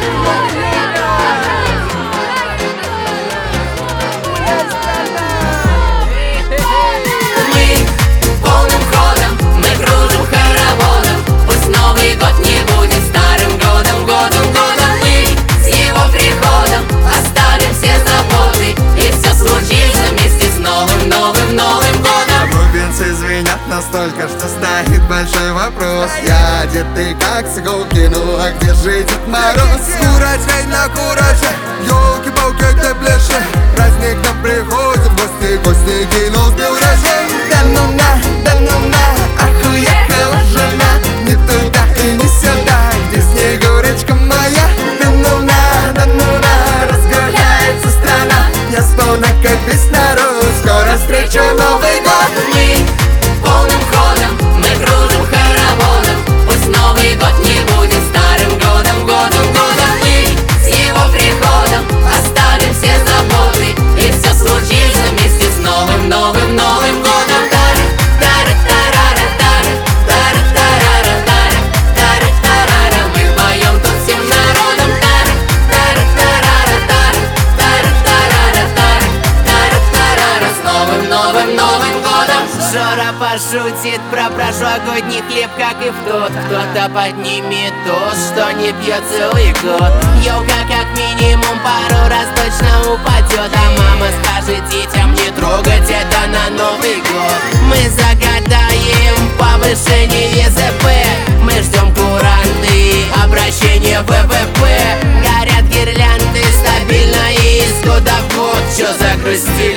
Настолько, что стоит большой вопрос: я одетый как с иголки, ну а где же Дед Мороз? Курочей на курочей, ёлки-палки, где ближе? Праздник нам приходит в гости, гости кинул урожай. Да ну на, ах, уехала жена не туда и не сюда, где Снегурочка моя. Да ну на, разгуляется страна, я сполна как весь народ, скоро встречу Новый год. Полным ходом мы кружим хороводом, пусть Новый год не будет старым годом, годом. Мы с его приходом оставим все заботы, и все случится вместе с новым годом. Мы поем тут всем народом. С новым годом. Жора пошутит про прошлогодний хлеб, как и в тот. Кто-то поднимет тост, что не пьет целый год. Ёлка как минимум пару раз точно упадет, а мама скажет детям не трогать это на Новый год. Мы загадаем повышение ЗП, мы ждем куранты, обращение ВВП. Горят гирлянды стабильно и из года в год. Чё загрустил?